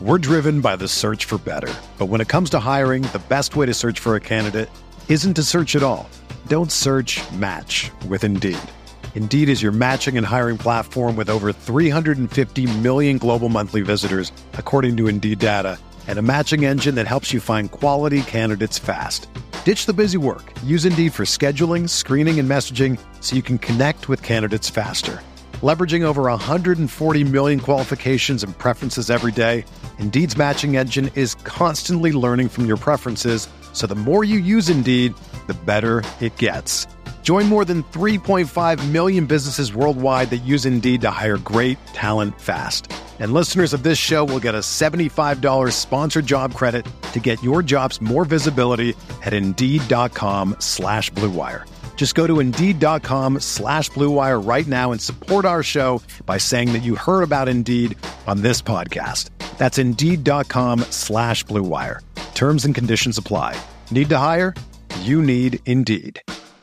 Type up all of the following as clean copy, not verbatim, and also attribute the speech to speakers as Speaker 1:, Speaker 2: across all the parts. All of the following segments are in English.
Speaker 1: We're driven by the search for better. But when it comes to hiring, the best way to search for a candidate isn't to search at all. Don't search, match with Indeed. Indeed is your matching and hiring platform with over 350 million global monthly visitors, according to Indeed data, and a matching engine that helps you find quality candidates fast. Ditch the busy work. Use Indeed for scheduling, screening, and messaging so you can connect with candidates faster. Leveraging over 140 million qualifications and preferences every day, Indeed's matching engine is constantly learning from your preferences, so the more you use Indeed, the better it gets. Join more than 3.5 million businesses worldwide that use Indeed to hire great talent fast. And listeners of this show will get a $75 sponsored job credit to get your jobs more visibility at Indeed.com/Blue Wire. Just go to Indeed.com/Blue Wire right now and support our show by saying that you heard about Indeed on this podcast. That's Indeed.com/Blue Wire. Terms and conditions apply. Need to hire? You need Indeed.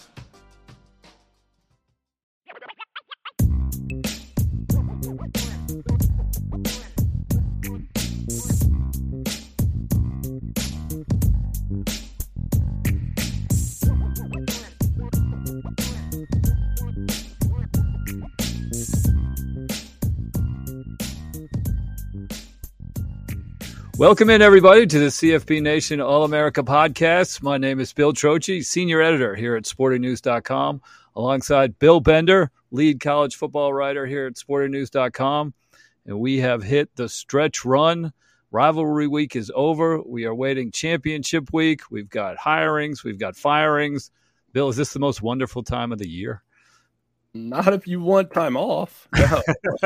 Speaker 2: Welcome in, everybody, to the CFP Nation All-America Podcast. My name is Bill Trocchi, Senior Editor here at SportingNews.com, alongside Bill Bender, lead college football writer here at SportingNews.com. And we have hit the stretch run. Rivalry week is over. We are waiting championship week. We've got hirings. We've got firings. Bill, is this the most wonderful time of the year?
Speaker 3: Not if you want time off. No.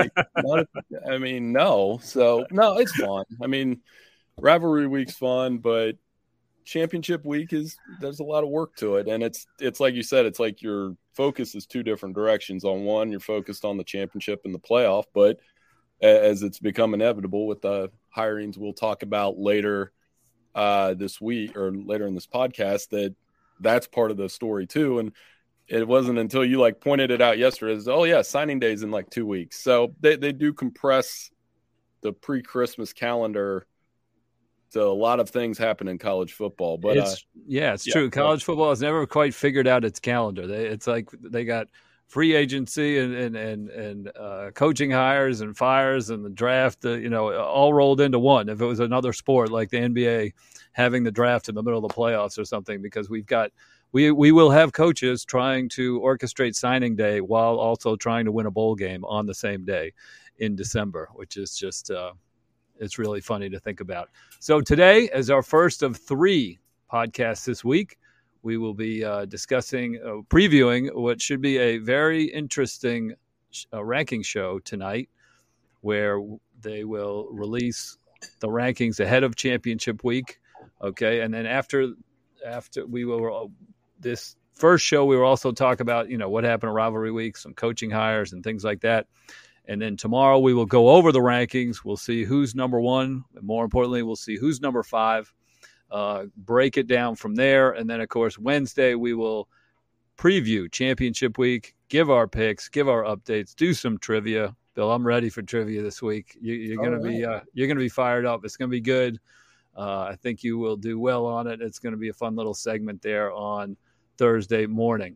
Speaker 3: No. So, no, it's fun. I mean, rivalry week's fun, but championship week there's a lot of work to it. And it's like you said, it's like your focus is two different directions. On one, you're focused on the championship and the playoff, but as it's become inevitable with the hirings we'll talk about later this week or later in this podcast, that's part of the story too. And it wasn't until you pointed it out yesterday signing day's in 2 weeks. So they do compress the pre-Christmas calendar. So a lot of things happen in college football, but
Speaker 2: it's true. College football has never quite figured out its calendar. It's like they got free agency and coaching hires and fires and the draft, all rolled into one. If it was another sport like the NBA having the draft in the middle of the playoffs or something, because we will have coaches trying to orchestrate signing day while also trying to win a bowl game on the same day in December, which is just it's really funny to think about. So today, as our first of 3 podcasts this week, we will be previewing what should be a very interesting ranking show tonight, where they will release the rankings ahead of championship week. Okay, and then after we will. This first show, we will also talk about, what happened at rivalry week, some coaching hires and things like that. And then tomorrow we will go over the rankings. We'll see who's number 1. And more importantly, we'll see who's number 5, break it down from there. And then, of course, Wednesday we will preview championship week, give our picks, give our updates, do some trivia. Bill, I'm ready for trivia this week. You're going to be fired up. It's going to be good. I think you will do well on it. It's going to be a fun little segment there on Thursday morning.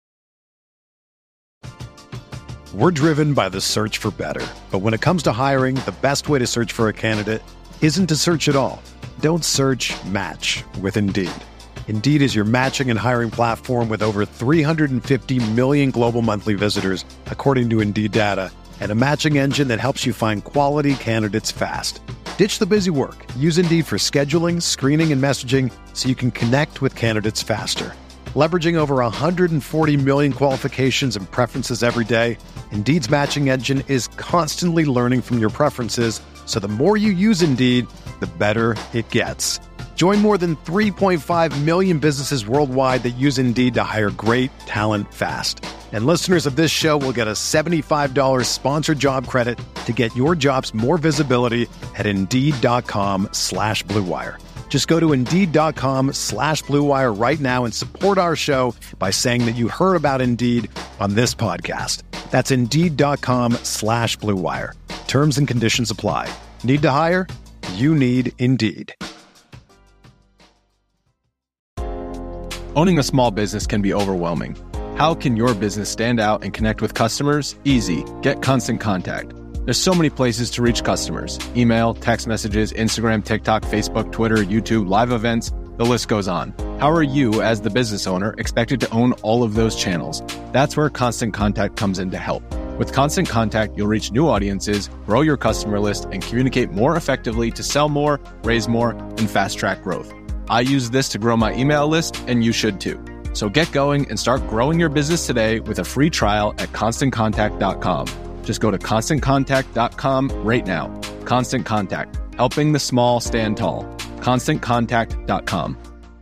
Speaker 1: We're driven by the search for better. But when it comes to hiring, the best way to search for a candidate isn't to search at all. Don't search, match with Indeed. Indeed is your matching and hiring platform with over 350 million global monthly visitors, according to Indeed data, and a matching engine that helps you find quality candidates fast. Ditch the busy work. Use Indeed for scheduling, screening, and messaging so you can connect with candidates faster. Leveraging over 140 million qualifications and preferences every day, Indeed's matching engine is constantly learning from your preferences, so the more you use Indeed, the better it gets. Join more than 3.5 million businesses worldwide that use Indeed to hire great talent fast. And listeners of this show will get a $75 sponsored job credit to get your jobs more visibility at Indeed.com/Blue Wire. Just go to Indeed.com/Blue Wire right now and support our show by saying that you heard about Indeed on this podcast. That's Indeed.com/Blue Wire. Terms and conditions apply. Need to hire? you need Indeed.
Speaker 4: Owning a small business can be overwhelming. How can your business stand out and connect with customers? Easy. Get Constant Contact. There's so many places to reach customers. Email, text messages, Instagram, TikTok, Facebook, Twitter, YouTube, live events, the list goes on. How are you, as the business owner, expected to own all of those channels? That's where Constant Contact comes in to help. With Constant Contact, you'll reach new audiences, grow your customer list, and communicate more effectively to sell more, raise more, and fast-track growth. I use this to grow my email list, and you should too. So get going and start growing your business today with a free trial at ConstantContact.com. Just go to ConstantContact.com right now. Constant Contact, helping the small stand tall. ConstantContact.com.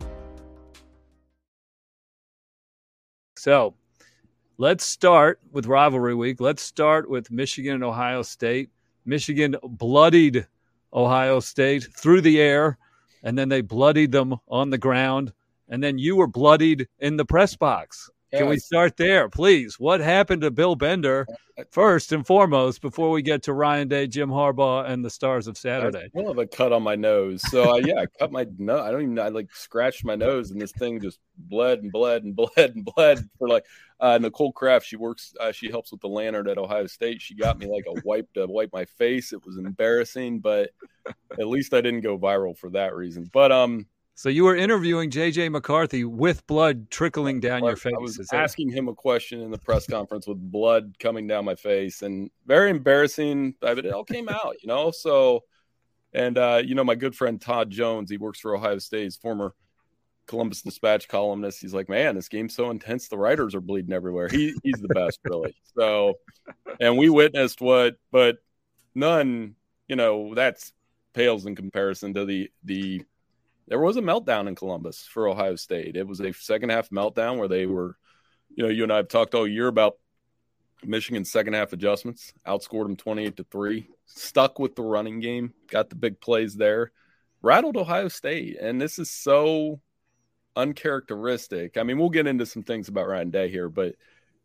Speaker 2: So let's start with rivalry week. Let's start with Michigan and Ohio State. Michigan bloodied Ohio State through the air, and then they bloodied them on the ground. And then you were bloodied in the press box. Can we start there, please? What happened to Bill Bender first and foremost before we get to Ryan Day, Jim Harbaugh, and the stars of Saturday?
Speaker 3: I have a cut on my nose. So, I cut my nose. I scratched my nose, and this thing just bled and bled and bled and bled for Nicole Kraft. She helps with the lantern at Ohio State. She got me like a wipe to wipe my face. It was embarrassing, but at least I didn't go viral for that reason. But,
Speaker 2: so you were interviewing J.J. McCarthy with blood trickling down your face.
Speaker 3: I was asking him a question in the press conference with blood coming down my face, and very embarrassing. But it all came out, So, and my good friend Todd Jones, he works for Ohio State, he's former Columbus Dispatch columnist. He's like, man, this game's so intense, the writers are bleeding everywhere. He's the best, really. So, and we witnessed but none, that's pales in comparison to the. There was a meltdown in Columbus for Ohio State. It was a second-half meltdown where they were, you and I have talked all year about Michigan's second-half adjustments, outscored them 28-3, stuck with the running game, got the big plays there, rattled Ohio State. And this is so uncharacteristic. I mean, we'll get into some things about Ryan Day here, but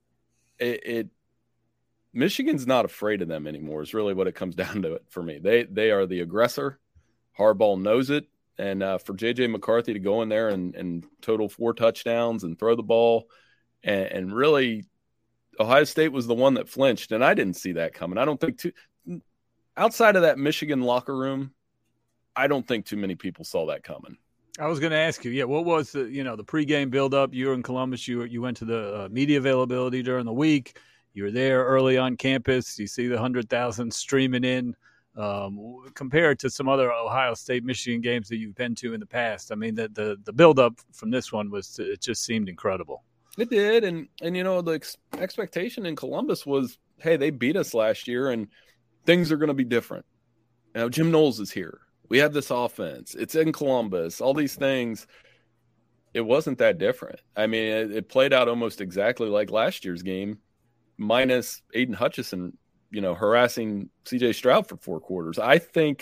Speaker 3: Michigan's not afraid of them anymore is really what it comes down to it for me. They are the aggressor. Harbaugh knows it. And for J.J. McCarthy to go in there and total 4 touchdowns and throw the ball, and really Ohio State was the one that flinched, and I didn't see that coming. I don't think outside of that Michigan locker room, I don't think too many people saw that coming.
Speaker 2: I was going to ask you, what was the pregame buildup? You were in Columbus. You went to the media availability during the week. You were there early on campus. You see the 100,000 streaming in. Compared to some other Ohio State, Michigan games that you've been to in the past, I mean, the buildup from this one it just seemed incredible.
Speaker 3: It did, and the expectation in Columbus was, hey, they beat us last year, and things are going to be different. Jim Knowles is here. We have this offense. It's in Columbus. All these things. It wasn't that different. I mean, it played out almost exactly like last year's game, minus Aiden Hutchinson harassing C.J. Stroud for 4 quarters. I think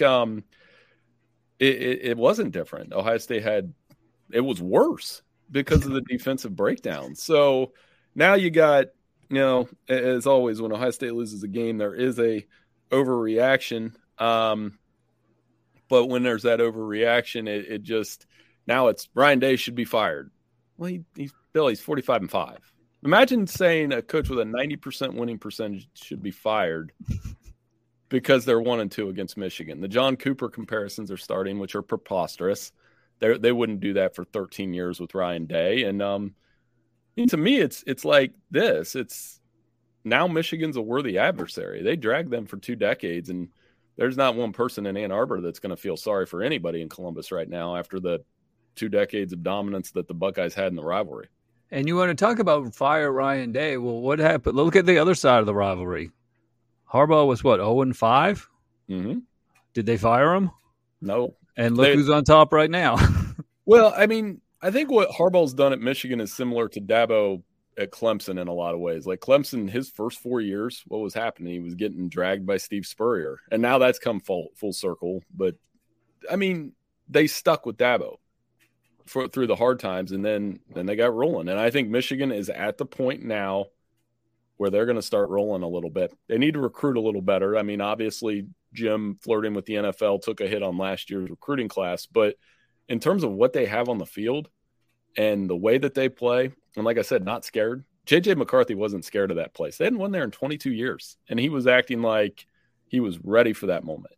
Speaker 3: it wasn't different. Ohio State it was worse because of the defensive breakdown. So now you got, as always, when Ohio State loses a game, there is a overreaction. But when there's that overreaction, it just now it's Ryan Day should be fired. Well, he's 45-5. Imagine saying a coach with a 90% winning percentage should be fired because they're 1-2 against Michigan. The John Cooper comparisons are starting, which are preposterous. They wouldn't do that for 13 years with Ryan Day. And to me, it's like this. It's now Michigan's a worthy adversary. They dragged them for 2 decades, and there's not one person in Ann Arbor that's going to feel sorry for anybody in Columbus right now after the 2 decades of dominance that the Buckeyes had in the rivalry.
Speaker 2: And you want to talk about fire Ryan Day. Well, what happened? Look at the other side of the rivalry. Harbaugh was 0-5?
Speaker 3: Mm-hmm.
Speaker 2: Did they fire him?
Speaker 3: No.
Speaker 2: And look who's on top right now.
Speaker 3: Well, I mean, I think what Harbaugh's done at Michigan is similar to Dabo at Clemson in a lot of ways. Like Clemson, his first 4 years, what was happening? He was getting dragged by Steve Spurrier. And now that's come full circle. But, I mean, they stuck with Dabo through the hard times, and then they got rolling. And I think Michigan is at the point now where they're going to start rolling a little bit. They need to recruit a little better. I mean, obviously, Jim flirting with the NFL, took a hit on last year's recruiting class. But in terms of what they have on the field and the way that they play, and like I said, not scared. J.J. McCarthy wasn't scared of that place. They hadn't won there in 22 years, and he was acting like he was ready for that moment.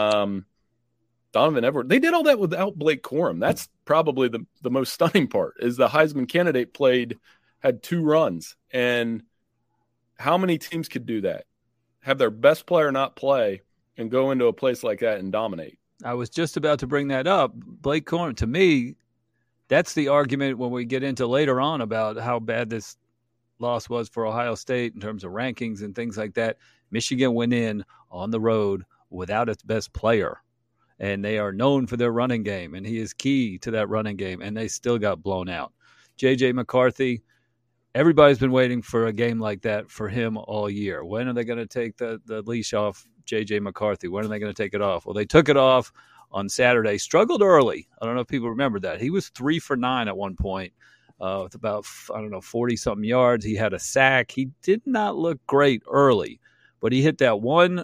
Speaker 3: Donovan Edwards, they did all that without Blake Corum. That's probably the most stunning part, is the Heisman candidate had 2 runs. And how many teams could do that? Have their best player not play and go into a place like that and dominate?
Speaker 2: I was just about to bring that up. Blake Corum, to me, that's the argument when we get into later on about how bad this loss was for Ohio State in terms of rankings and things like that. Michigan went in on the road without its best player, and they are known for their running game, and he is key to that running game, and they still got blown out. J.J. McCarthy, everybody's been waiting for a game like that for him all year. When are they going to take the leash off J.J. McCarthy? When are they going to take it off? Well, they took it off on Saturday. Struggled early. I don't know if people remember that. He was 3 for 9 at one point with about, 40-something yards. He had a sack. He did not look great early, but he hit that one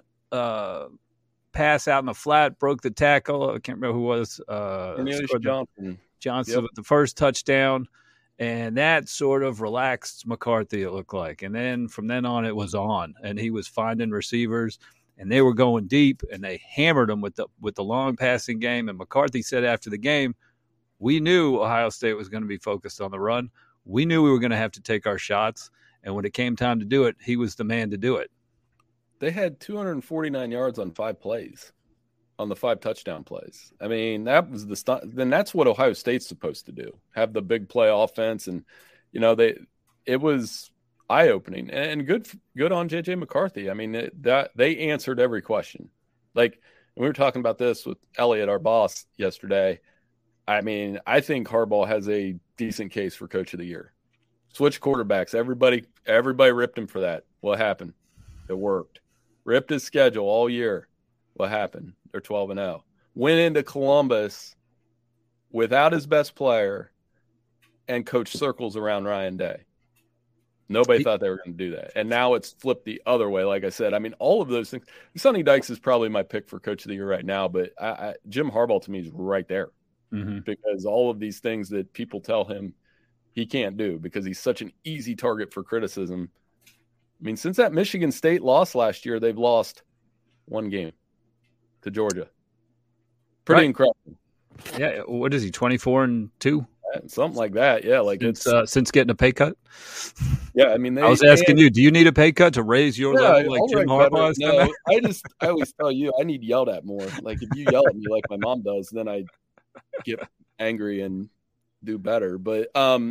Speaker 2: pass out in the flat, broke the tackle. I can't remember who it was.
Speaker 3: Cornelius Johnson.
Speaker 2: Yep. With the first touchdown. And that sort of relaxed McCarthy, it looked like. And then from then on, it was on. And he was finding receivers, and they were going deep, and they hammered them with the long passing game. And McCarthy said after the game, we knew Ohio State was going to be focused on the run. We knew we were going to have to take our shots. And when it came time to do it, he was the man to do it.
Speaker 3: They had 249 yards on 5 plays, on the 5 touchdown plays. I mean, that was then that's what Ohio State's supposed to do, have the big play offense. And, it was eye-opening and good on J.J. McCarthy. I mean, that they answered every question. Like, and we were talking about this with Elliot, our boss, yesterday. I mean, I think Harbaugh has a decent case for Coach of the Year. Switch quarterbacks. Everybody ripped him for that. What happened? It worked. Ripped his schedule all year. What happened? They're 12-0. Went into Columbus without his best player and coached circles around Ryan Day. Nobody thought they were going to do that. And now it's flipped the other way. Like I said, I mean, all of those things. Sonny Dykes is probably my pick for Coach of the Year right now, but Jim Harbaugh to me is right there because all of these things that people tell him he can't do because he's such an easy target for criticism. I mean, since that Michigan State loss last year, they've lost 1 game to Georgia. Pretty incredible.
Speaker 2: Yeah. What is he, 24-2?
Speaker 3: Something like that. Yeah. Like
Speaker 2: since getting a pay cut.
Speaker 3: Yeah. I mean,
Speaker 2: I was asking you, do you need a pay cut to raise your level like Jim Harbaugh?
Speaker 3: No, I always tell you, I need yelled at more. Like if you yell at me like my mom does, then I get angry and do better. But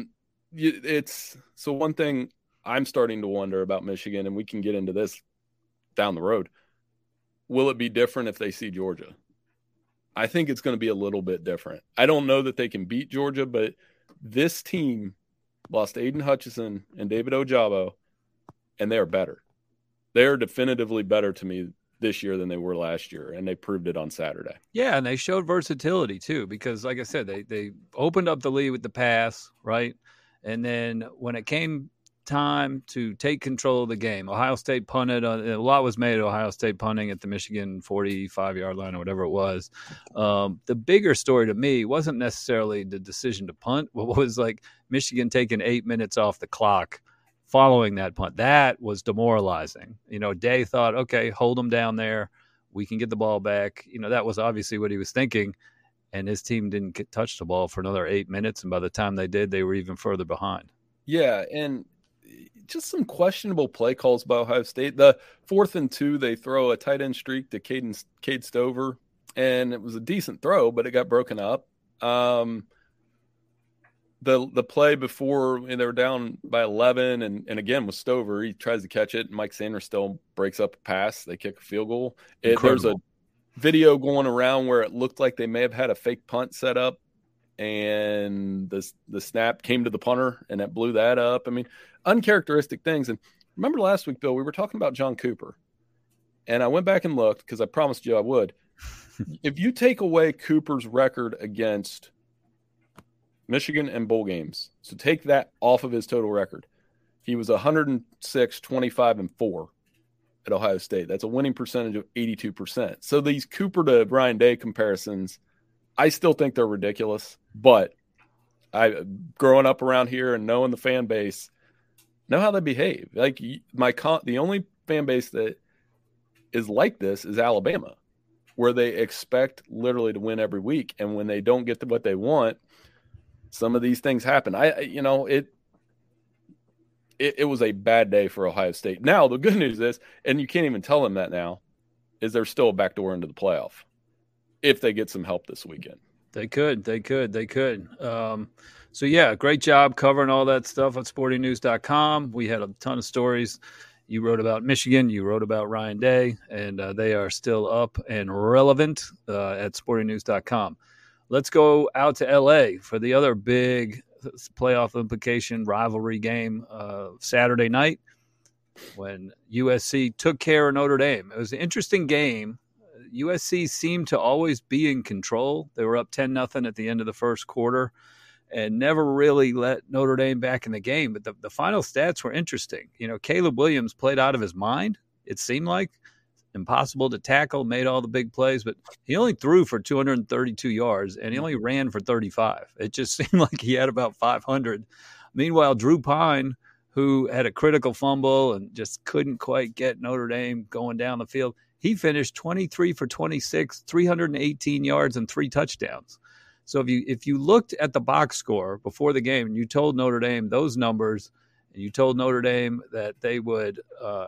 Speaker 3: it's so one thing I'm starting to wonder about Michigan, and we can get into this down the road. Will it be different if they see Georgia? I think it's going to be a little bit different. I don't know that they can beat Georgia, but this team lost Aiden Hutchinson and David Ojabo, and they are better. They are definitively better to me this year than they were last year, and they proved it on Saturday.
Speaker 2: Yeah, and they showed versatility too because, like I said, they opened up the lead with the pass, right? And then when it came time to take control of the game, Ohio State punted. A lot was made of Ohio State punting at the Michigan 45-yard line or whatever it was. The bigger story to me wasn't necessarily the decision to punt. What was like Michigan taking 8 minutes off the clock following that punt. That was demoralizing. Day thought, okay, hold them down there. We can get the ball back. That was obviously what he was thinking. And his team didn't touch the ball for another 8 minutes. And by the time they did, they were even further behind.
Speaker 3: Yeah, and just some questionable play calls by Ohio State. The 4th and 2, they throw a tight end streak to Cade Stover, and it was a decent throw, but it got broken up. The play before they were down by 11, and again with Stover, he tries to catch it, and Mike Sanders still breaks up a pass. They kick a field goal. There's a video going around where it looked like they may have had a fake punt set up, and the snap came to the punter, and that blew that up. I mean, uncharacteristic things. And remember last week, Bill, we were talking about John Cooper, and I went back and looked because I promised you I would. If you take away Cooper's record against Michigan and bowl games, so take that off of his total record, he was 106, 25, and 4 at Ohio State. That's a winning percentage of 82%. So these Cooper to Ryan Day comparisons, I still think they're ridiculous. But growing up around here and knowing the fan base, know how they behave. Like the only fan base that is like this is Alabama, where they expect literally to win every week, and when they don't get what they want, some of these things happen. It was a bad day for Ohio State. Now the good news is, and you can't even tell them that now, is there's still a backdoor into the playoff if they get some help this weekend.
Speaker 2: They could. So, yeah, great job covering all that stuff on sportingnews.com. We had a ton of stories. You wrote about Michigan. You wrote about Ryan Day, and they are still up and relevant at sportingnews.com. Let's go out to L.A. for the other big playoff implication rivalry game Saturday night when USC took care of Notre Dame. It was an interesting game. USC seemed to always be in control. They were up 10-0 at the end of the first quarter and never really let Notre Dame back in the game. But the final stats were interesting. You know, Caleb Williams played out of his mind, it seemed like. Impossible to tackle, made all the big plays, but he only threw for 232 yards, and he only ran for 35. It just seemed like he had about 500. Meanwhile, Drew Pine, who had a critical fumble and just couldn't quite get Notre Dame going down the field, he finished 23 for 26, 318 yards, and 3 touchdowns. So if you looked at the box score before the game and you told Notre Dame those numbers, and you told Notre Dame that they would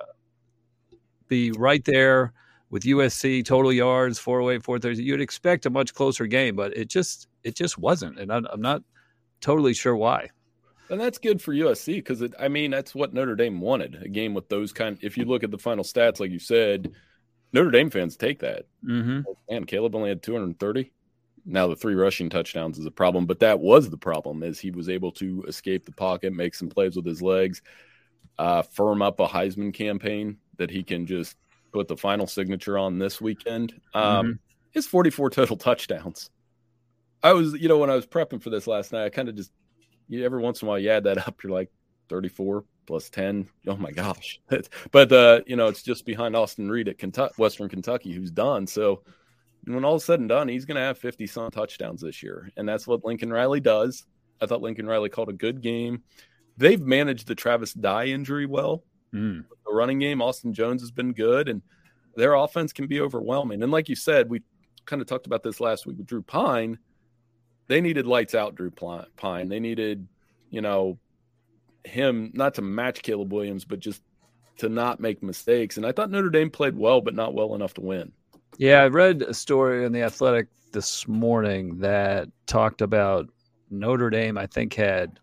Speaker 2: be right there with USC total yards, 408, 430, you'd expect a much closer game, but it just wasn't, and I'm not totally sure why.
Speaker 3: And that's good for USC because that's what Notre Dame wanted, a game with those if you look at the final stats, like you said, Notre Dame fans take that.
Speaker 2: Mm-hmm.
Speaker 3: Man, Caleb only had 230. Now the 3 rushing touchdowns is a problem, but that was the problem, is he was able to escape the pocket, make some plays with his legs, firm up a Heisman campaign that he can just put the final signature on this weekend. His 44 total touchdowns. I was, when I was prepping for this last night, I kind of just, every once in a while you add that up, you're like 34 plus 10. Oh my gosh. But, it's just behind Austin Reed at Western Kentucky, who's done. So when all is said and done, he's going to have 50-some touchdowns this year. And that's what Lincoln Riley does. I thought Lincoln Riley called a good game. They've managed the Travis Dye injury well. The running game, Austin Jones has been good, and their offense can be overwhelming. And like you said, we kind of talked about this last week with Drew Pine. They needed lights out Drew Pine. They needed, him not to match Caleb Williams, but just to not make mistakes. And I thought Notre Dame played well, but not well enough to win.
Speaker 2: Yeah, I read a story in The Athletic this morning that talked about Notre Dame, I think, had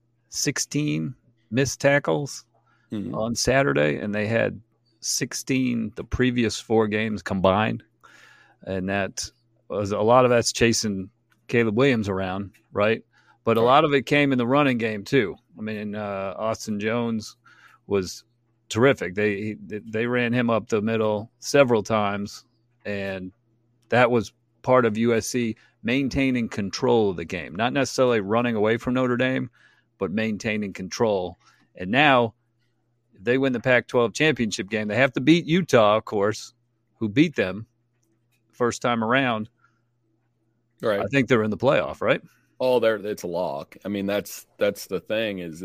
Speaker 2: 16 missed tackles on Saturday, and they had 16 the previous 4 games combined. And that was a lot of that's chasing Caleb Williams around, right? But a lot of it came in the running game too. I mean, Austin Jones was terrific. They ran him up the middle several times, and that was part of USC maintaining control of the game, not necessarily running away from Notre Dame, but maintaining control. And now, if they win the Pac-12 championship game, they have to beat Utah, of course, who beat them first time around. Right. I think they're in the playoff, right?
Speaker 3: Oh, it's a lock. I mean, that's the thing is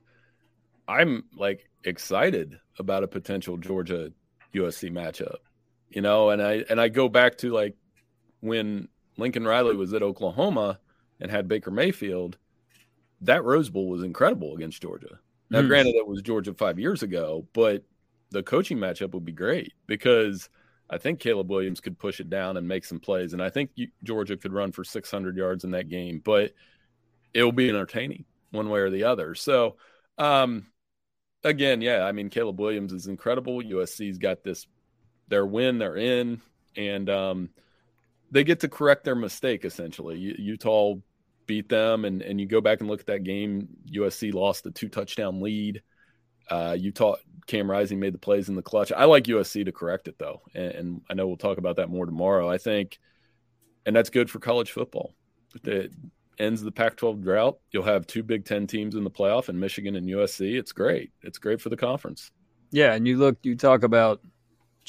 Speaker 3: I'm like excited about a potential Georgia USC matchup, and I go back to like when Lincoln Riley was at Oklahoma and had Baker Mayfield, that Rose Bowl was incredible against Georgia. Now, granted, it was Georgia 5 years ago, but the coaching matchup would be great because I think Caleb Williams could push it down and make some plays, and I think Georgia could run for 600 yards in that game, but it will be entertaining one way or the other. So, again, yeah, I mean, Caleb Williams is incredible. USC's got their win, they're in, and they get to correct their mistake, essentially. Utah beat them, and you go back and look at that game, USC lost a 2-touchdown lead. Utah, Cam Rising made the plays in the clutch. I like USC to correct it, though, and I know we'll talk about that more tomorrow. I think, and that's good for college football. It ends the Pac-12 drought. You'll have 2 Big Ten teams in the playoff in Michigan and USC. It's great. It's great for the conference.
Speaker 2: Yeah, and you talk about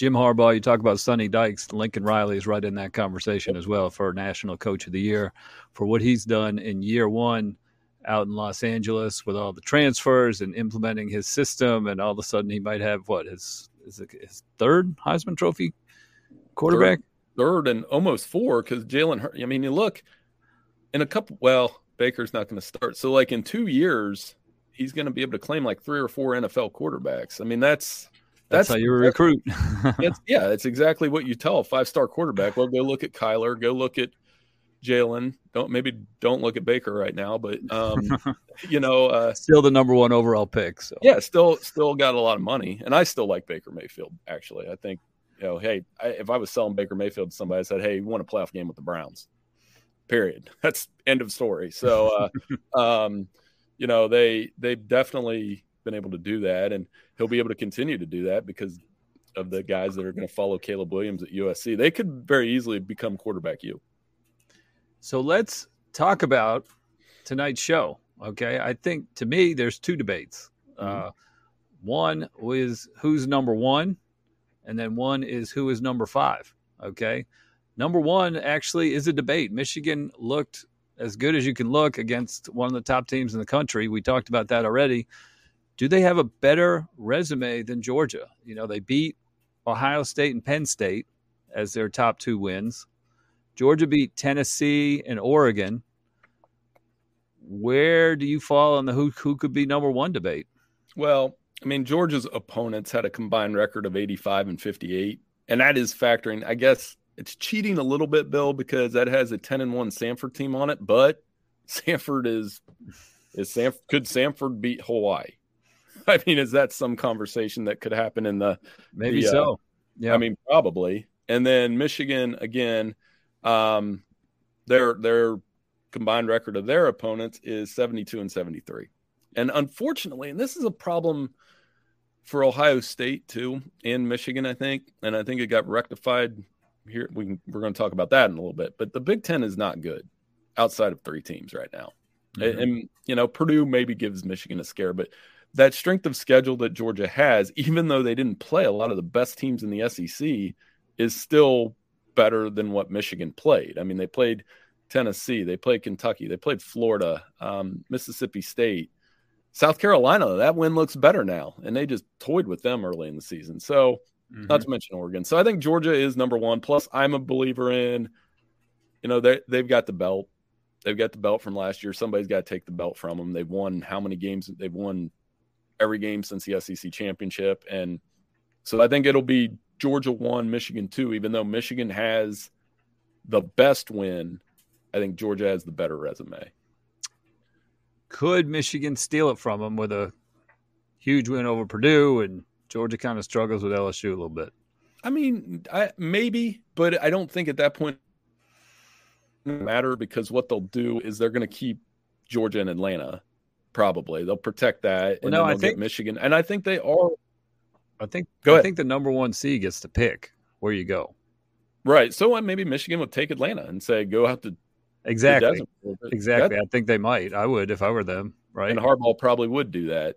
Speaker 2: Jim Harbaugh, you talk about Sonny Dykes, Lincoln Riley is right in that conversation as well for National Coach of the Year for what he's done in year one out in Los Angeles with all the transfers and implementing his system. And all of a sudden he might have his third Heisman Trophy quarterback?
Speaker 3: Third and almost four, because Jalen Hurts, I mean, you look in a couple, Baker's not going to start. So like in 2 years, he's going to be able to claim like 3 or 4 NFL quarterbacks. I mean, that's
Speaker 2: how you recruit.
Speaker 3: It's exactly what you tell a 5-star quarterback. Well, go look at Kyler, go look at Jalen. Don't look at Baker right now, but
Speaker 2: still the number 1 overall pick. So
Speaker 3: yeah, still got a lot of money, and I still like Baker Mayfield. Actually, I think if I was selling Baker Mayfield to somebody, I said, hey, you want a playoff game with the Browns? Period. That's end of story. So they've definitely been able to do that, and he'll be able to continue to do that because of the guys that are going to follow Caleb Williams at USC. They could very easily become quarterback U.
Speaker 2: So let's talk about tonight's show. Okay. I think to me, there's 2 debates. One is who's number 1, and then one is who is number 5. Okay. Number 1 actually is a debate. Michigan looked as good as you can look against one of the top teams in the country. We talked about that already. Do they have a better resume than Georgia? They beat Ohio State and Penn State as their top 2 wins. Georgia beat Tennessee and Oregon. Where do you fall on the who could be number 1 debate?
Speaker 3: Well, I mean, Georgia's opponents had a combined record of 85 and 58, and that is factoring. I guess it's cheating a little bit, Bill, because that has a 10-1 Samford team on it. But Samford could Samford beat Hawaii? I mean, is that some conversation that could happen in the
Speaker 2: maybe so? Yeah,
Speaker 3: I mean, probably. And then Michigan again, their combined record of their opponents is 72 and 73. And unfortunately, and this is a problem for Ohio State too, and Michigan, I think, and I think it got rectified here. We're going to talk about that in a little bit, but the Big Ten is not good outside of 3 teams right now. Mm-hmm. And Purdue maybe gives Michigan a scare, but that strength of schedule that Georgia has, even though they didn't play a lot of the best teams in the SEC, is still better than what Michigan played. I mean, they played Tennessee, they played Kentucky, they played Florida, Mississippi State, South Carolina. That win looks better now, and they just toyed with them early in the season. So, not to mention Oregon. So I think Georgia is number 1. Plus, I'm a believer in, they've got the belt. They've got the belt from last year. Somebody's got to take the belt from them. They've won how many games? They've won every game since the SEC championship. And so I think it'll be Georgia 1, Michigan 2, even though Michigan has the best win. I think Georgia has the better resume.
Speaker 2: Could Michigan steal it from them with a huge win over Purdue, and Georgia kind of struggles with LSU a little bit?
Speaker 3: I mean, maybe, but I don't think at that point it matter, because what they'll do is they're going to keep Georgia and Atlanta. Probably they'll protect that, and then they'll get Michigan. And I think they are. I think
Speaker 2: the number 1 seed gets to pick where you go.
Speaker 3: Right. So maybe Michigan would take Atlanta and say, go out to
Speaker 2: exactly. I think they might. I would if I were them. Right.
Speaker 3: And Harbaugh probably would do that.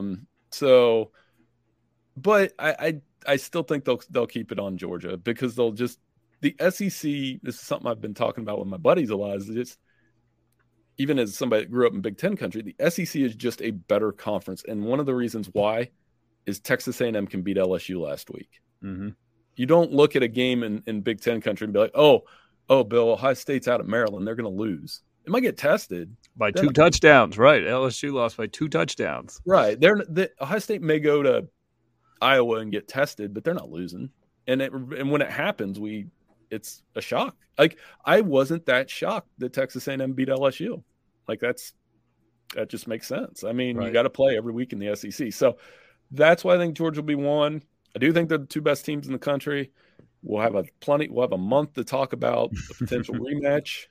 Speaker 3: But I still think they'll keep it on Georgia, because they'll just, the SEC. This is something I've been talking about with my buddies a lot. Is it's, even as somebody that grew up in Big Ten country, the SEC is just a better conference. And one of the reasons why is Texas A&M can beat LSU last week. Mm-hmm. You don't look at a game in Big Ten country and be like, oh, Bill, Ohio State's out at Maryland, they're going to lose. It might get tested.
Speaker 2: By 2 touchdowns, right? LSU lost by 2 touchdowns.
Speaker 3: Right. Ohio State may go to Iowa and get tested, but they're not losing. And when it happens, it's a shock. Like, I wasn't that shocked that Texas A&M beat LSU. Like, that just makes sense. I mean, You got to play every week in the SEC. So that's why I think Georgia will be 1. I do think they're the 2 best teams in the country. We'll have a month to talk about the potential rematch.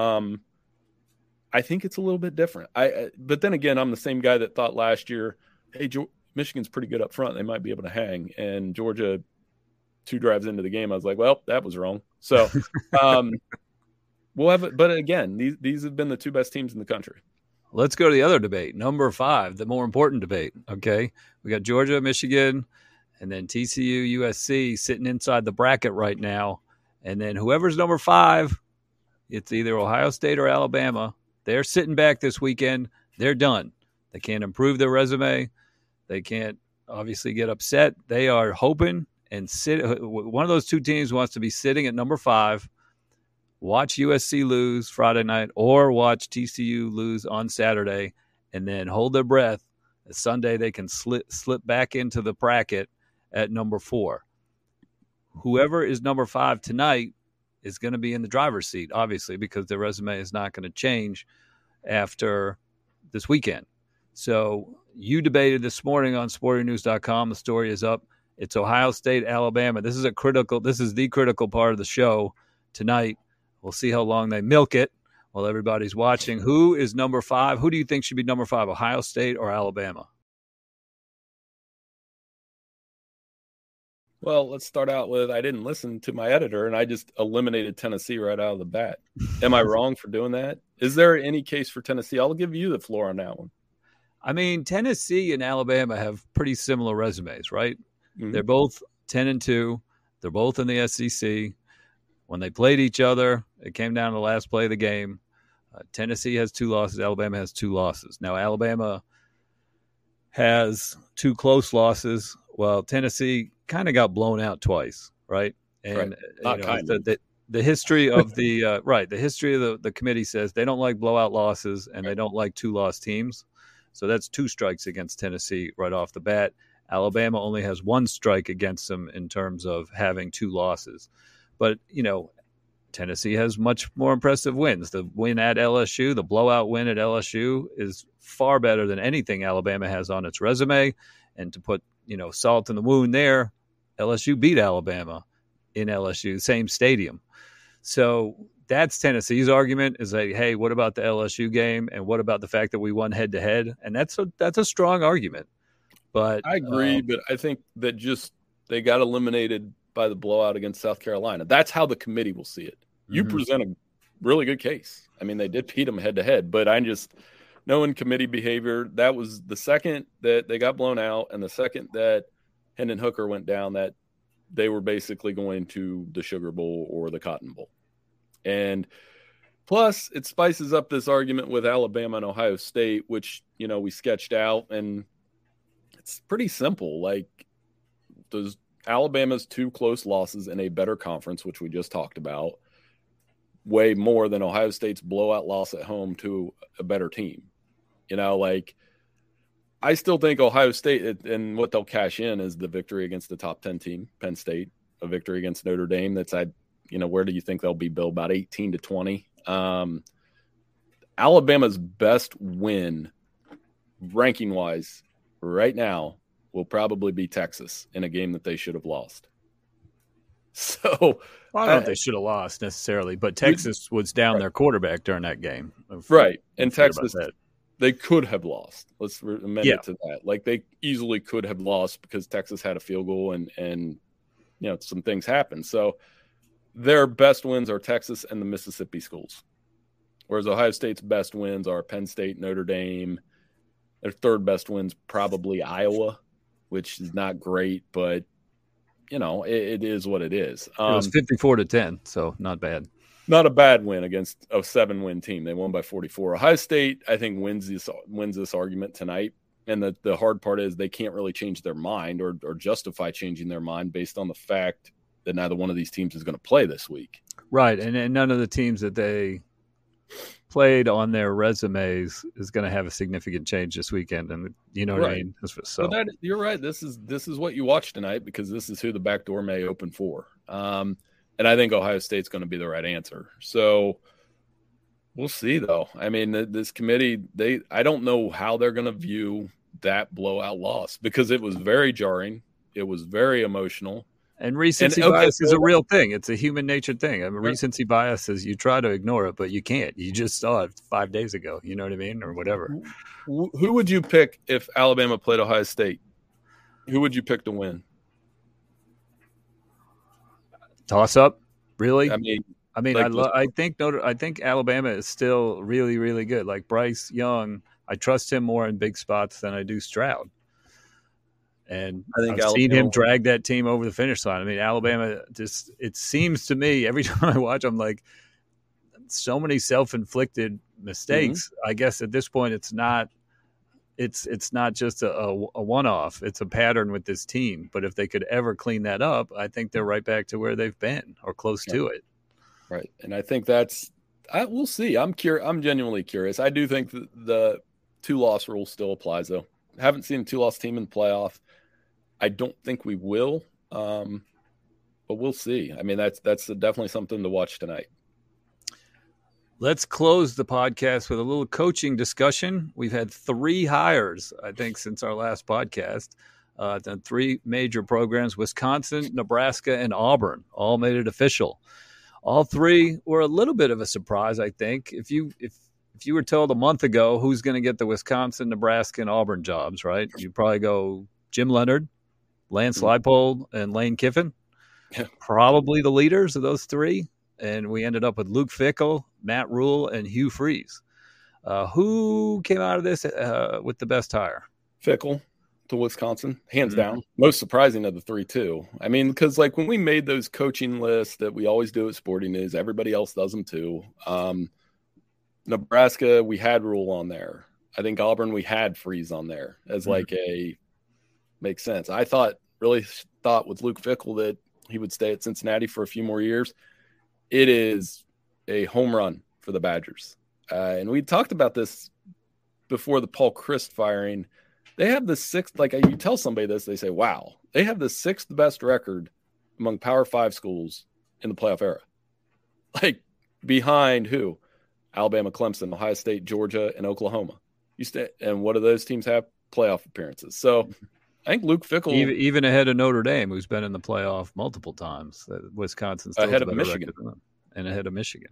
Speaker 3: I think it's a little bit different. But then again, I'm the same guy that thought last year, hey, Michigan's pretty good up front. They might be able to hang. And Georgia, 2 drives into the game, I was like, well, that was wrong. So we'll have it. But again, these have been the 2 best teams in the country.
Speaker 2: Let's go to the other debate, number 5, the more important debate. Okay. We got Georgia, Michigan, and then TCU, USC sitting inside the bracket right now. And then whoever's number 5, it's either Ohio State or Alabama. They're sitting back this weekend. They're done. They can't improve their resume. They can't obviously get upset. They are hoping and one of those two teams wants to be sitting at number 5, watch USC lose Friday night, or watch TCU lose on Saturday, and then hold their breath. Sunday they can slip back into the bracket at number 4. Whoever is number 5 tonight is going to be in the driver's seat, obviously, because their resume is not going to change after this weekend. So you debated this morning on sportingnews.com. The story is up. It's Ohio State, Alabama. This is the critical part of the show tonight. We'll see how long they milk it while everybody's watching. Who is number 5? Who do you think should be number 5, Ohio State or Alabama?
Speaker 3: Well, let's start out with I didn't listen to my editor, and I just eliminated Tennessee right out of the bat. Am I wrong for doing that? Is there any case for Tennessee? I'll give you the floor on that one.
Speaker 2: I mean, Tennessee and Alabama have pretty similar resumes, right?
Speaker 3: Mm-hmm.
Speaker 2: They're both 10-2. They're both in the SEC. When they played each other, it came down to the last play of the game. Tennessee has 2 losses. Alabama has 2 losses. Now, Alabama has 2 close losses. Well, Tennessee kind of got blown out twice, right? And the history of the history of the committee says they don't like blowout losses and they don't like 2-loss teams. So that's 2 strikes against Tennessee right off the bat. Alabama only has 1 strike against them in terms of having 2 losses. But, Tennessee has much more impressive wins. The win at LSU, the blowout win at LSU, is far better than anything Alabama has on its resume. And to put, salt in the wound there, LSU beat Alabama in LSU, same stadium. So that's Tennessee's argument is that, hey, what about the LSU game? And what about the fact that we won head-to-head? And that's a strong argument. But
Speaker 3: I agree, but I think that just they got eliminated by the blowout against South Carolina. That's how the committee will see it. You present a really good case. I mean, they did beat them head-to-head, but I'm just knowing committee behavior, that was the second that they got blown out and the second that Hendon Hooker went down, that they were basically going to the Sugar Bowl or the Cotton Bowl. And plus, it spices up this argument with Alabama and Ohio State, which, we sketched out, and it's pretty simple. Like, does Alabama's 2 close losses in a better conference, which we just talked about, way more than Ohio State's blowout loss at home to a better team? I still think Ohio State, and what they'll cash in is the victory against the top 10 team, Penn State, a victory against Notre Dame. Where do you think they'll be, Bill? About 18-20. Alabama's best win, ranking-wise, right now, will probably be Texas in a game that they should have lost. So
Speaker 2: I don't know if they should have lost necessarily, but Texas was down their quarterback during that game.
Speaker 3: Right. And Texas, they could have lost. Let's amend it to that. Like, they easily could have lost because Texas had a field goal and some things happened. So their best wins are Texas and the Mississippi schools, whereas Ohio State's best wins are Penn State, Notre Dame. Their third best wins probably Iowa, which is not great, but it is what it is.
Speaker 2: It was 54-10, so not bad.
Speaker 3: Not a bad win against a 7-win team. They won by 44. Ohio State, I think, wins this argument tonight. And the hard part is they can't really change their mind or justify changing their mind based on the fact that neither one of these teams is going to play this week.
Speaker 2: Right, and none of the teams that they played on their resumes is going to have a significant change this weekend, and what I mean. So
Speaker 3: you're right. This is what you watch tonight because this is who the back door may open for, and I think Ohio State's going to be the right answer. So we'll see, though. I mean, this committee, I don't know how they're going to view that blowout loss because it was very jarring. It was very emotional.
Speaker 2: And recency bias is a real thing. It's a human nature thing. I mean, recency bias is you try to ignore it, but you can't. You just saw it 5 days ago. You know what I mean? Or whatever.
Speaker 3: Who would you pick if Alabama played Ohio State? Who would you pick to win?
Speaker 2: Toss up? Really?
Speaker 3: I mean,
Speaker 2: I think Alabama is still really, really good. Like Bryce Young, I trust him more in big spots than I do Stroud. And
Speaker 3: I think
Speaker 2: I've seen him
Speaker 3: Alabama
Speaker 2: drag that team over the finish line. I mean, Alabama just, it seems to me every time I watch, I'm like, so many self-inflicted mistakes. I guess at this point, it's not just a one-off. It's a pattern with this team. But if they could ever clean that up, I think they're right back to where they've been or close to it.
Speaker 3: Right. And I think we'll see. I'm genuinely curious. I do think the 2-loss rule still applies, though. I haven't seen a 2-loss team in the playoff. I don't think we will, but we'll see. I mean, that's definitely something to watch tonight.
Speaker 2: Let's close the podcast with a little coaching discussion. We've had 3 hires, I think, since our last podcast. Done 3 major programs: Wisconsin, Nebraska, and Auburn. All made it official. All 3 were a little bit of a surprise, I think. If you were told a month ago who's going to get the Wisconsin, Nebraska, and Auburn jobs, right? You'd probably go Jim Leonhard, Lance Leipold, and Lane Kiffin.
Speaker 3: Yeah.
Speaker 2: Probably the leaders of those 3. And we ended up with Luke Fickell, Matt Rule, and Hugh Freeze. Who came out of this with the best hire?
Speaker 3: Fickell to Wisconsin, hands down. Most surprising of the 3, too. I mean, because like when we made those coaching lists that we always do at Sporting News, everybody else does them too. Nebraska, we had Rule on there. I think Auburn, we had Freeze on there as like makes sense. I really thought with Luke Fickell that he would stay at Cincinnati for a few more years. It is a home run for the Badgers. And we talked about this before the Paul Chryst firing. They have the 6th, like you tell somebody this, they say, wow, they have the 6th best record among Power 5 schools in the playoff era. Like behind who? Alabama, Clemson, Ohio State, Georgia, and Oklahoma. And what do those teams have? Playoff appearances. So I think Luke Fickell,
Speaker 2: even ahead of Notre Dame, who's been in the playoff multiple times. Wisconsin's still
Speaker 3: ahead of Michigan,
Speaker 2: and ahead of Michigan,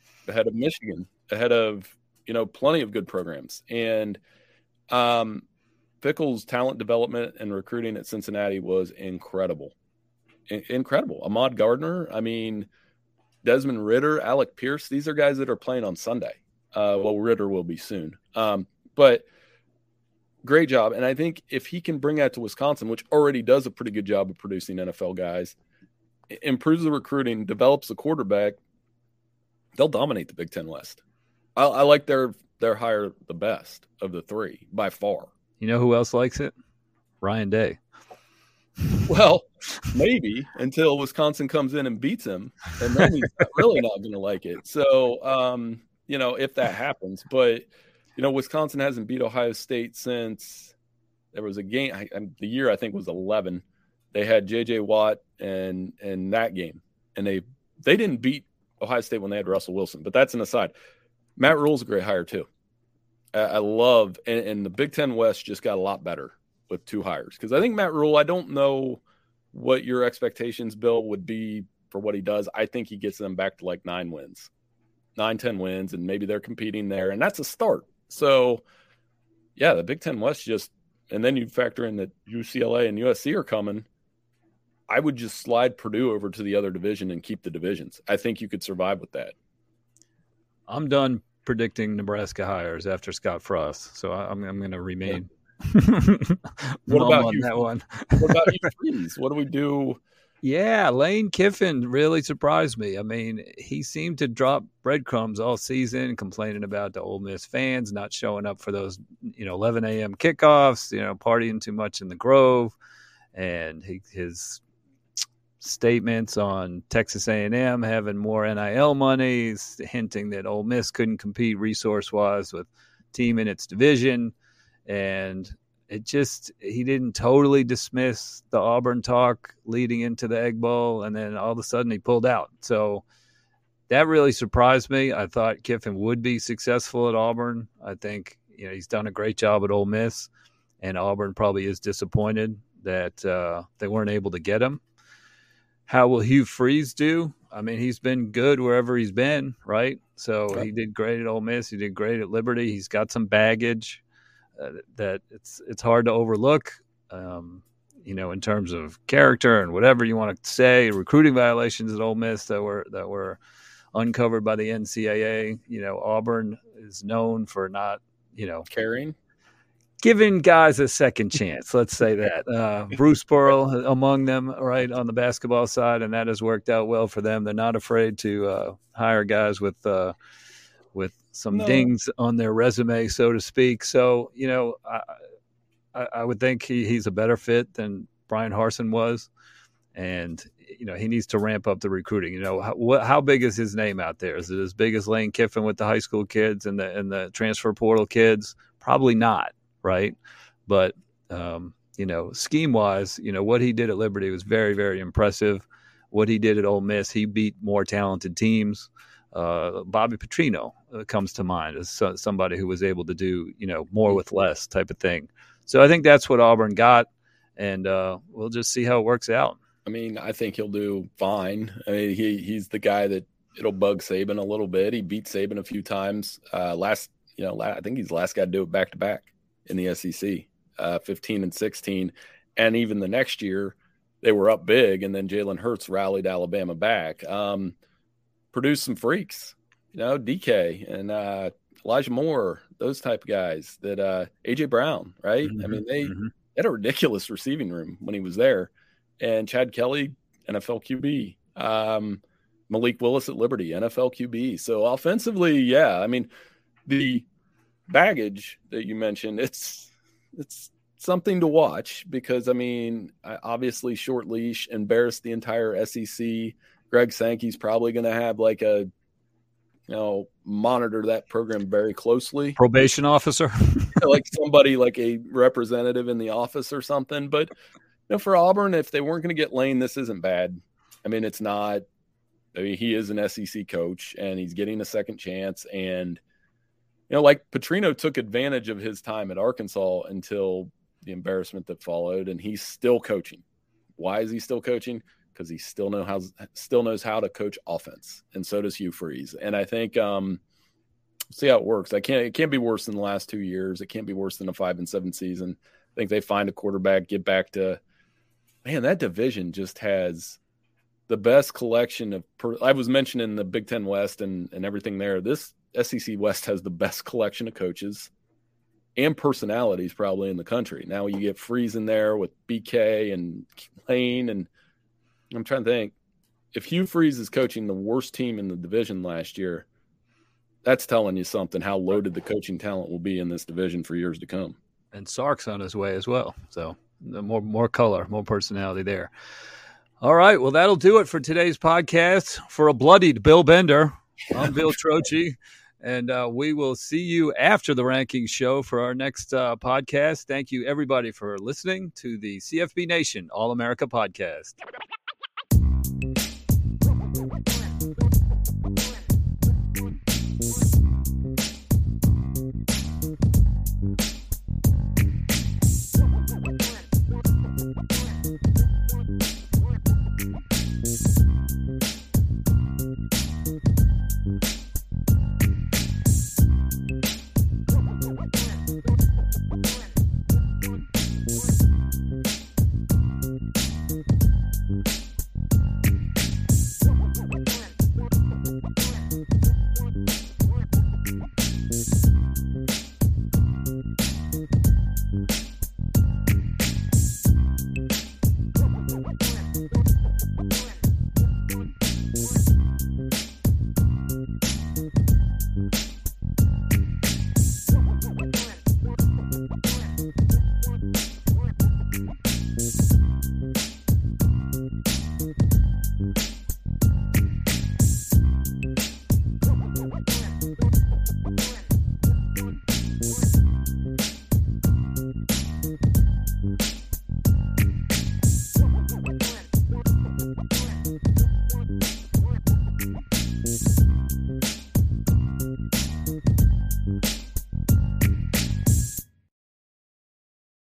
Speaker 3: ahead of plenty of good programs. And Fickell's talent development and recruiting at Cincinnati was incredible. Incredible. Ahmad Gardner, I mean, Desmond Ridder, Alec Pierce, these are guys that are playing on Sunday. Ridder will be soon. But great job. And I think if he can bring that to Wisconsin, which already does a pretty good job of producing NFL guys, improves the recruiting, develops the quarterback, they'll dominate the Big Ten West. I like their hire the best of the 3 by far.
Speaker 2: You know who else likes it? Ryan Day.
Speaker 3: Well, maybe until Wisconsin comes in and beats him, and then he's really not going to like it. So, if that happens, but Wisconsin hasn't beat Ohio State since there was a game. The year I think was 11. They had J.J. Watt and that game, and they didn't beat Ohio State when they had Russell Wilson. But that's an aside. Matt Rule's a great hire too. I love, and the Big Ten West just got a lot better with 2 hires, because I think Matt Rule, I don't know what your expectations, Bill, would be for what he does. I think he gets them back to like 10 wins, and maybe they're competing there, and that's a start. So, yeah, the Big Ten West and then you factor in that UCLA and USC are coming. I would just slide Purdue over to the other division and keep the divisions. I think you could survive with that.
Speaker 2: I'm done predicting Nebraska hires after Scott Frost, so I'm going to remain.
Speaker 3: What about you?
Speaker 2: That one?
Speaker 3: What about you, Freeze? What do we do?
Speaker 2: Yeah, Lane Kiffin really surprised me. I mean, he seemed to drop breadcrumbs all season, complaining about the Ole Miss fans not showing up for those, 11 a.m. kickoffs, partying too much in the Grove, and his statements on Texas A&M having more NIL money, hinting that Ole Miss couldn't compete resource-wise with team in its division, and he didn't totally dismiss the Auburn talk leading into the Egg Bowl, and then all of a sudden he pulled out. So that really surprised me. I thought Kiffin would be successful at Auburn. I think he's done a great job at Ole Miss, and Auburn probably is disappointed that they weren't able to get him. How will Hugh Freeze do? I mean, he's been good wherever he's been, right? So He did great at Ole Miss. He did great at Liberty. He's got some baggage that it's hard to overlook, in terms of character and whatever you want to say. Recruiting violations at Ole Miss that were uncovered by the NCAA. Auburn is known for not,
Speaker 3: caring.
Speaker 2: giving guys a second chance. Let's say that. Bruce Pearl among them, right, on the basketball side, and that has worked out well for them. They're not afraid to hire guys with some dings on their resume, so to speak. So, I would think he's a better fit than Brian Harsin was. And, he needs to ramp up the recruiting. How big is his name out there? Is it as big as Lane Kiffin with the high school kids and the transfer portal kids? Probably not, right? But, scheme-wise, what he did at Liberty was very, very impressive. What he did at Ole Miss, he beat more talented teams. Bobby Petrino comes to mind as somebody who was able to do, more with less type of thing. So I think that's what Auburn got, and we'll just see how it works out.
Speaker 3: I mean, I think he'll do fine. I mean, he's the guy that it'll bug Saban a little bit. He beat Saban a few times. I think he's the last guy to do it back-to-back in the SEC, 15 and 16. And even the next year, they were up big, and then Jalen Hurts rallied Alabama back. Produced some freaks, DK and Elijah Moore, those type of guys that A.J. Brown, right? Mm-hmm. I mean, they had a ridiculous receiving room when he was there. And Chad Kelly, NFL QB. Malik Willis at Liberty, NFL QB. So offensively, yeah. I mean, the baggage that you mentioned, it's something to watch because, I mean, obviously short leash, embarrassed the entire SEC. Greg Sankey's probably going to have like a, monitor that program very closely.
Speaker 2: Probation officer.
Speaker 3: Like somebody like a representative in the office or something. But, for Auburn, if they weren't going to get Lane, this isn't bad. I mean, it's not. I mean, he is an SEC coach, and he's getting a second chance. And, like Petrino took advantage of his time at Arkansas until the embarrassment that followed, and he's still coaching. Why is he still coaching? Because he still knows how to coach offense, and so does Hugh Freeze. And I think see how it works. It can't be worse than the last 2 years. It can't be worse than a 5-7 season. I think they find a quarterback, get back to – man, that division just has the best collection of I was mentioning the Big Ten West and everything there. This SEC West has the best collection of coaches and personalities probably in the country. Now you get Freeze in there with BK and Lane, and I'm trying to think. If Hugh Freeze is coaching the worst team in the division last year, that's telling you something, how loaded the coaching talent will be in this division for years to come.
Speaker 2: And Sark's on his way as well. So more color, more personality there. All right. Well, that'll do it for today's podcast. For a bloodied Bill Bender, I'm Bill Trocchi, and we will see you after the rankings show for our next podcast. Thank you, everybody, for listening to the CFB Nation All-America podcast.